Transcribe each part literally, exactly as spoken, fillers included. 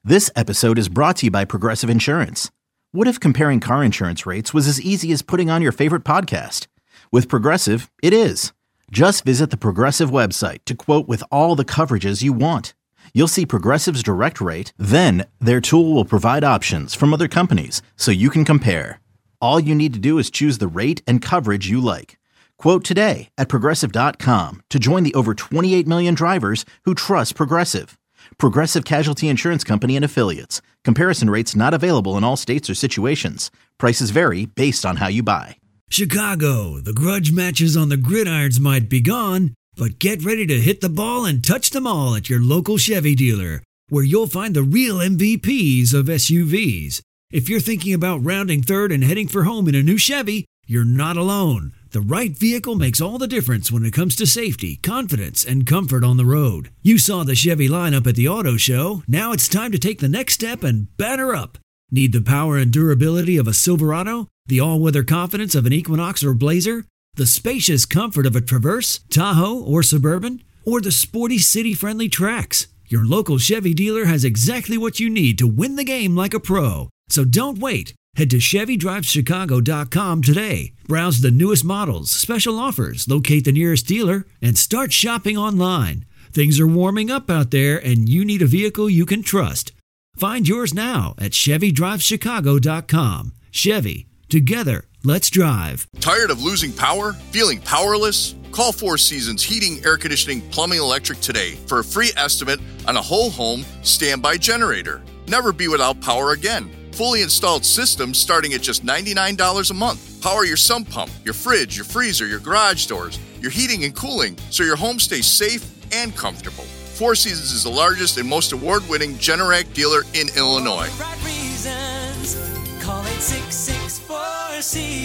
This episode is brought to you by Progressive Insurance. What if comparing car insurance rates was as easy as putting on your favorite podcast? With Progressive, it is. Just visit the Progressive website to quote with all the coverages you want. You'll see Progressive's direct rate, then their tool will provide options from other companies so you can compare. All you need to do is choose the rate and coverage you like. Quote today at progressive dot com to join the over twenty-eight million drivers who trust Progressive. Progressive Casualty Insurance Company and Affiliates. Comparison rates not available in all states or situations. Prices vary based on how you buy. Chicago, the grudge matches on the gridirons might be gone, but get ready to hit the ball and touch them all at your local Chevy dealer, where you'll find the real M V Ps of S U Vs. If you're thinking about rounding third and heading for home in a new Chevy, you're not alone. The right vehicle makes all the difference when it comes to safety, confidence, and comfort on the road. You saw the Chevy lineup at the auto show. Now it's time to take the next step and batter up. Need the power and durability of a Silverado? The all-weather confidence of an Equinox or Blazer? The spacious comfort of a Traverse, Tahoe, or Suburban? Or the sporty city-friendly Trax? Your local Chevy dealer has exactly what you need to win the game like a pro. So don't wait. Head to Chevy Drives Chicago dot com today. Browse the newest models, special offers, locate the nearest dealer, and start shopping online. Things are warming up out there, and you need a vehicle you can trust. Find yours now at Chevy Drives Chicago dot com. Chevy, together, let's drive. Tired of losing power? Feeling powerless? Call Four Seasons Heating, Air Conditioning, Plumbing, Electric today for a free estimate on a whole home standby generator. Never be without power again. Fully installed systems starting at just ninety-nine dollars a month. Power your sump pump, your fridge, your freezer, your garage doors, your heating and cooling, so your home stays safe and comfortable. Four Seasons is the largest and most award-winning Generac dealer in Illinois. Right reasons. Call eight six six four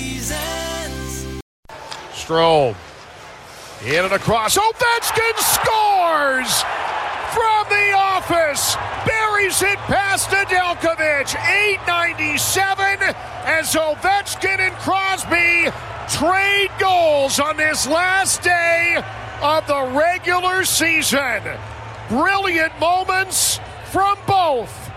seasons. Strome. In and across. Ovechkin scores! From the office, buries it past Nedeljkovic. eight ninety-seven as Ovechkin and Crosby trade goals on this last day of the regular season. Brilliant moments from both.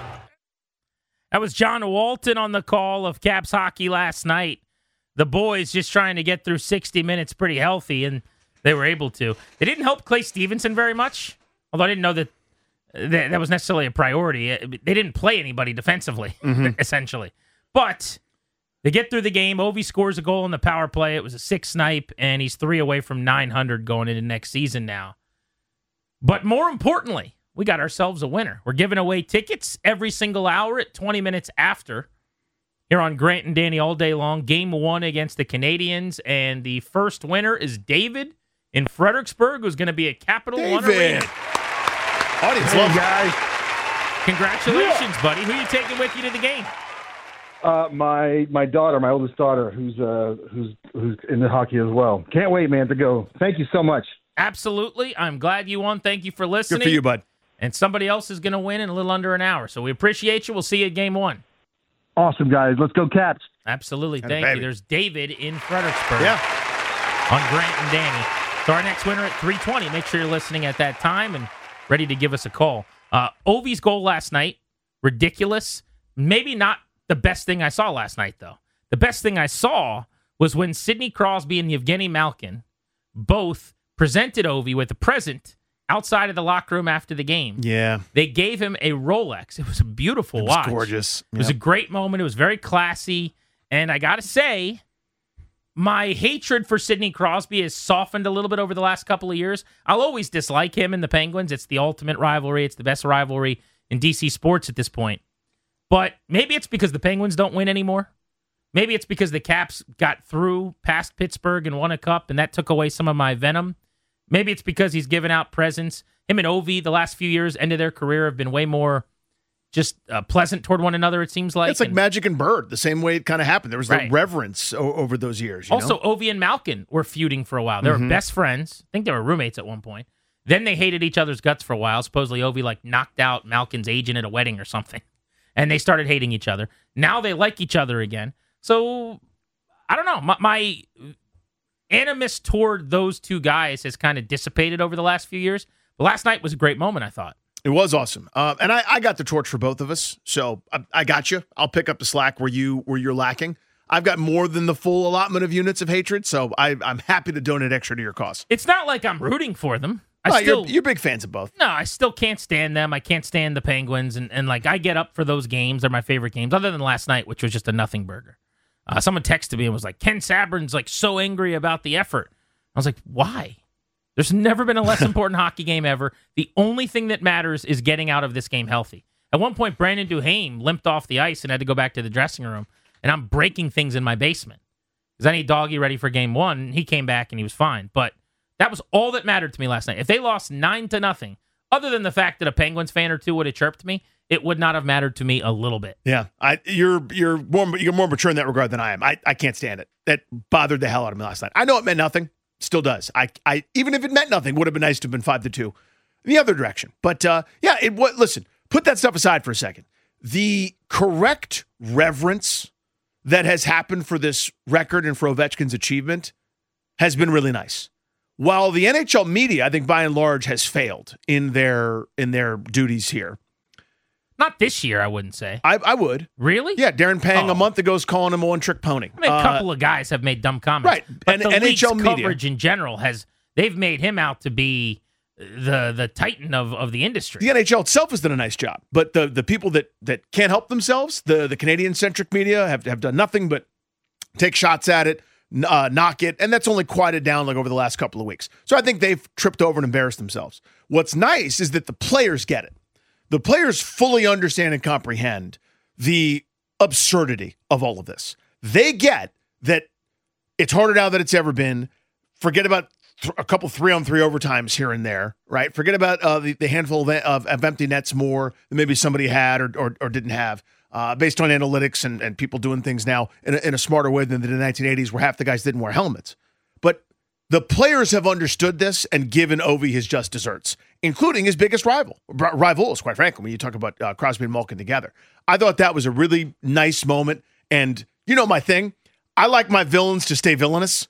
That was John Walton on the call of Caps hockey last night. The boys just trying to get through sixty minutes pretty healthy, and they were able to. They didn't help Clay Stevenson very much. Although I didn't know that that was necessarily a priority. They didn't play anybody defensively, mm-hmm. essentially. But they get through the game. Ovi scores a goal in the power play. It was a six snipe, and he's three away from nine hundred going into next season now. But more importantly, we got ourselves a winner. We're giving away tickets every single hour at twenty minutes after here on Grant and Danny all day long. Game one against the Canadians, and the first winner is David in Fredericksburg, who's going to be a Capital David. One arena. Audience hey, love guys. Congratulations, Yeah. buddy. Who are you taking with you to the game? Uh, my my daughter, my oldest daughter, who's uh who's who's in the hockey as well. Can't wait, man, to go. Thank you so much. Absolutely. I'm glad you won. Thank you for listening. Good for you, bud. And somebody else is going to win in a little under an hour. So we appreciate you. We'll see you at game one. Awesome, guys. Let's go Caps. Absolutely. And Thank baby. you. There's David in Fredericksburg Yeah. on Grant and Danny. So our next winner at three twenty. Make sure you're listening at that time and ready to give us a call. Uh, Ovi's goal last night, ridiculous. Maybe not the best thing I saw last night, though. The best thing I saw was when Sidney Crosby and Yevgeny Malkin both presented Ovi with a present outside of the locker room after the game. Yeah. They gave him a Rolex. It was a beautiful It was watch. gorgeous. It was Yep. a great moment. It was very classy. And I got to say, my hatred for Sidney Crosby has softened a little bit over the last couple of years. I'll always dislike him and the Penguins. It's the ultimate rivalry. It's the best rivalry in D C sports at this point. But maybe it's because the Penguins don't win anymore. Maybe it's because the Caps got through past Pittsburgh and won a cup, and that took away some of my venom. Maybe it's because he's given out presents. Him and Ovi, the last few years, end of their career, have been way more just uh, pleasant toward one another, it seems like. It's like and, Magic and Bird, the same way it kind of happened. There was Right. the reverence o- over those years. You also, know? Ovi and Malkin were feuding for a while. They Mhm. were best friends. I think they were roommates at one point. Then they hated each other's guts for a while. Supposedly, Ovi like knocked out Malkin's agent at a wedding or something. And they started hating each other. Now they like each other again. So, I don't know. My, my animus toward those two guys has kind of dissipated over the last few years. But last night was a great moment, I thought. It was awesome. Uh, and I, I got the torch for both of us. So I, I got you. I'll pick up the slack where, you, where you're lacking. I've got more than the full allotment of units of hatred, so I, I'm happy to donate extra to your cause. It's not like I'm rooting for them. I no, still, you're, you're big fans of both. No, I still can't stand them. I can't stand the Penguins, and, and like I get up for those games. They're my favorite games, other than last night, which was just a nothing burger. Uh, someone texted me and was like, Ken Sabrin's like so angry about the effort. I was like, why? There's never been a less important hockey game ever. The only thing that matters is getting out of this game healthy. At one point, Brandon Duhaime limped off the ice and had to go back to the dressing room, and I'm breaking things in my basement. Because I need Doggy ready for game one. He came back and he was fine. But that was all that mattered to me last night. If they lost nine to nothing, other than the fact that a Penguins fan or two would have chirped me, it would not have mattered to me a little bit. Yeah, I, you're you're more you're more mature in that regard than I am. I, I can't stand it. That bothered the hell out of me last night. I know it meant nothing. Still does. I I even if it meant nothing, would have been nice to have been five to two, in the other direction. But uh, yeah, it what. Listen, put that stuff aside for a second. The correct reverence that has happened for this record and for Ovechkin's achievement has been really nice. While the N H L media, I think by and large, has failed in their in their duties here. Not this year, I wouldn't say. I, I would. Really? Yeah, Darren Pang oh. a month ago was calling him a one-trick pony. I mean, a uh, couple of guys have made dumb comments. Right. But and the N H L league's media coverage in general has, they've made him out to be the the titan of, of the industry. The N H L itself has done a nice job, but the the people that that can't help themselves, the the Canadian-centric media, have have done nothing but take shots at it, uh, knock it, and that's only quieted down like over the last couple of weeks. So I think they've tripped over and embarrassed themselves. What's nice is that the players get it. The players fully understand and comprehend the absurdity of all of this. They get that it's harder now than it's ever been. Forget about th- a couple three-on-three overtimes here and there, right? Forget about uh, the, the handful of, of, of empty nets more than maybe somebody had or or, or didn't have, uh, based on analytics and, and people doing things now in a, in a smarter way than the nineteen eighties where half the guys didn't wear helmets. But the players have understood this and given Ovi his just desserts, including his biggest rival, r- rivals, quite frankly, when you talk about uh, Crosby and Malkin together. I thought that was a really nice moment. And you know my thing, I like my villains to stay villainous.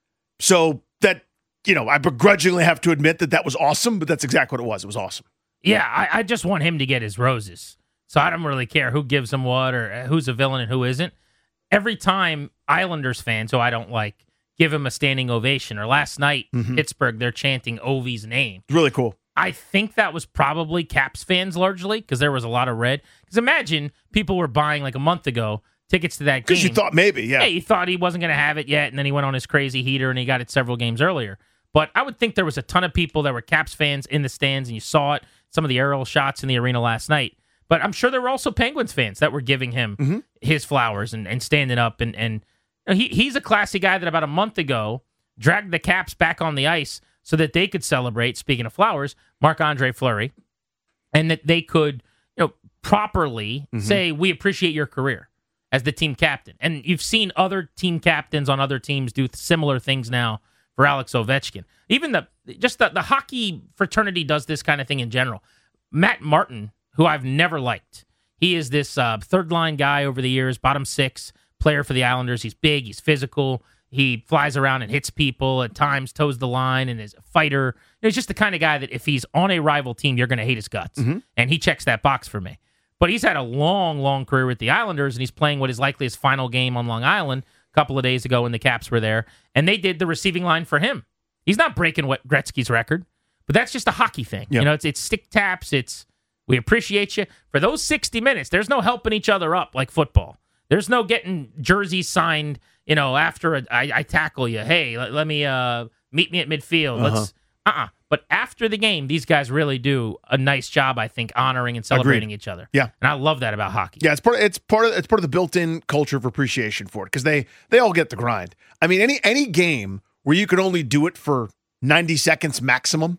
So that, you know, I begrudgingly have to admit that that was awesome, but that's exactly what it was. It was awesome. Yeah, I, I just want him to get his roses. So I don't really care who gives him what or who's a villain and who isn't. Every time Islanders fans, who I don't like, give him a standing ovation. Or last night, mm-hmm. Pittsburgh, they're chanting Ovi's name. Really cool. I think that was probably Caps fans largely because there was a lot of red. Because imagine people were buying like a month ago tickets to that game. Because you thought maybe, yeah. Yeah, you thought he wasn't going to have it yet, and then he went on his crazy heater and he got it several games earlier. But I would think there was a ton of people that were Caps fans in the stands, and you saw it, some of the aerial shots in the arena last night. But I'm sure there were also Penguins fans that were giving him mm-hmm. his flowers and, and standing up and and. He he's a classy guy that about a month ago dragged the Caps back on the ice so that they could celebrate, speaking of flowers, Marc-Andre Fleury, and that they could, you know, properly mm-hmm. say, we appreciate your career as the team captain. And you've seen other team captains on other teams do similar things now for Alex Ovechkin. Even the just the, the hockey fraternity does this kind of thing in general. Matt Martin, who I've never liked, he is this uh, third-line guy over the years, bottom six, player for the Islanders. He's big, he's physical, he flies around and hits people at times, toes the line, and is a fighter. He's just the kind of guy that if he's on a rival team, you're going to hate his guts. Mm-hmm. And he checks that box for me. But he's had a long, long career with the Islanders, and he's playing what is likely his final game on Long Island a couple of days ago when the Caps were there, and they did the receiving line for him. He's not breaking what Gretzky's record, but that's just a hockey thing. Yep. You know, it's it's stick taps, it's we appreciate you. For those sixty minutes, there's no helping each other up like football. There's no getting jerseys signed, you know, after a, I, I tackle you. Hey, let, let me uh, meet me at midfield. Uh-huh. Let's uh-uh. But after the game, these guys really do a nice job, I think, honoring and celebrating Agreed. each other. Yeah, and I love that about hockey. Yeah, it's part. Of, it's part of. It's part of the built-in culture of appreciation for it because they they all get the grind. I mean, any any game where you can only do it for ninety seconds maximum,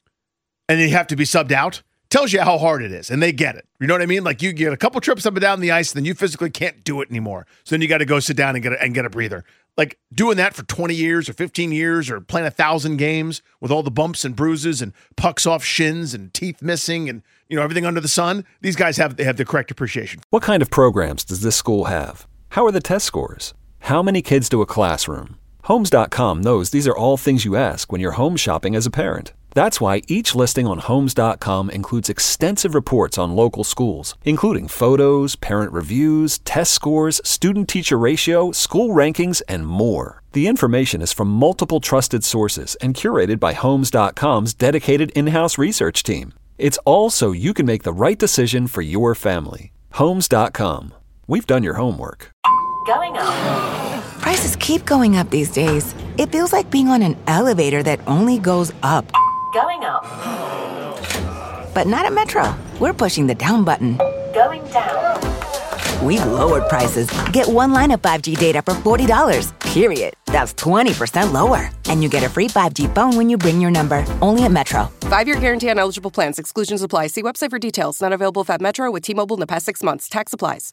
and then you have to be subbed out, tells you how hard it is, and they get it. You know what I mean? Like you get a couple trips up and down the ice, and then you physically can't do it anymore. So then you got to go sit down and get a, and get a breather. Like doing that for twenty years or fifteen years or playing a thousand games with all the bumps and bruises and pucks off shins and teeth missing and, you know, everything under the sun. These guys have, they have the correct appreciation. What kind of programs does this school have? How are the test scores? How many kids to a classroom? Homes dot com knows these are all things you ask when you're home shopping as a parent. That's why each listing on Homes dot com includes extensive reports on local schools, including photos, parent reviews, test scores, student-teacher ratio, school rankings, and more. The information is from multiple trusted sources and curated by Homes dot com's dedicated in-house research team. It's all so you can make the right decision for your family. Homes dot com. We've done your homework. Going up. Prices keep going up these days. It feels like being on an elevator that only goes up. Going up. But not at Metro. We're pushing the down button. Going down. We've lowered prices. Get one line of five G data for forty dollars, period. That's twenty percent lower. And you get a free five G phone when you bring your number. Only at Metro. Five-year guarantee on eligible plans. Exclusions apply. See website for details. Not available at Metro with T-Mobile in the past six months. Tax applies.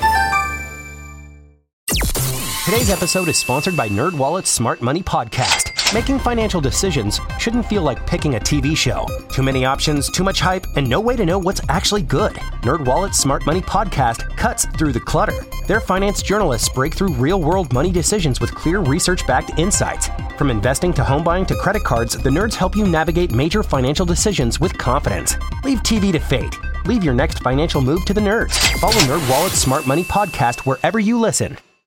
Today's episode is sponsored by NerdWallet's Smart Money Podcast. Making financial decisions shouldn't feel like picking a T V show. Too many options, too much hype, and no way to know what's actually good. NerdWallet's Smart Money Podcast cuts through the clutter. Their finance journalists break through real-world money decisions with clear research-backed insights. From investing to home buying to credit cards, the nerds help you navigate major financial decisions with confidence. Leave T V to fate. Leave your next financial move to the nerds. Follow NerdWallet's Smart Money Podcast wherever you listen.